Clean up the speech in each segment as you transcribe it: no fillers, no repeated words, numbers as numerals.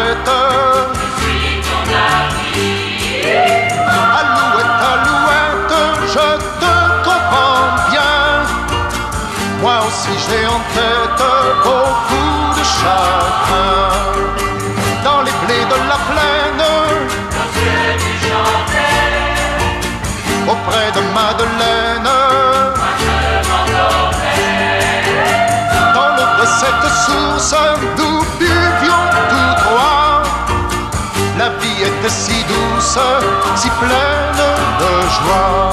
alouette. Je suis ton ami. Alouette, alouette, je te comprends bien. Moi aussi j'ai en tête beaucoup de chagrin. Dans les blés de la plaine, Lorsque tu chantais, auprès de Madeleine, moi je m'endormais. dans l'eau de cette source, nous buvions tous trois. La vie était si douce, si pleine de joie.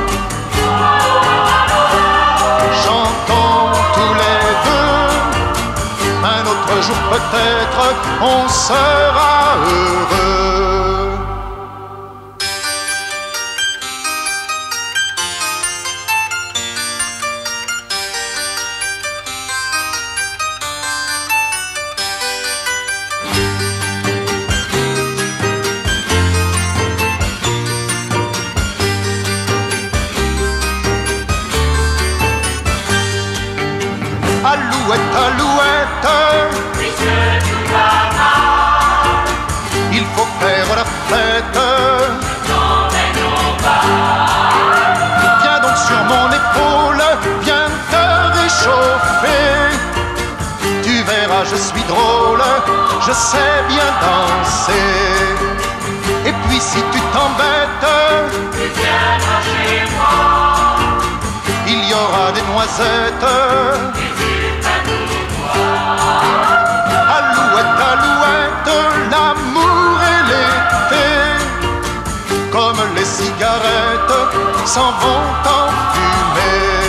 Chantons tous les deux, un autre jour peut-être on sera heureux. Alouette, alouette, Puisque tout va mal, il faut faire la fête. n'emmènons pas. Viens donc sur mon épaule, viens te réchauffer. Tu verras, je suis drôle, je sais bien danser. Et puis si tu t'embêtes, Tu viendras chez moi, il y aura des noisettes. et tu vas nous voir. Alouette, alouette, l'amour et l'été, comme les cigarettes, s'en vont en fumée.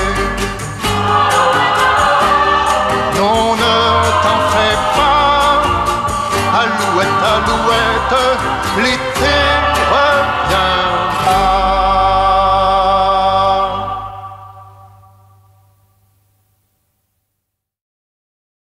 Non, ne t'en fais pas, alouette, alouette, l'été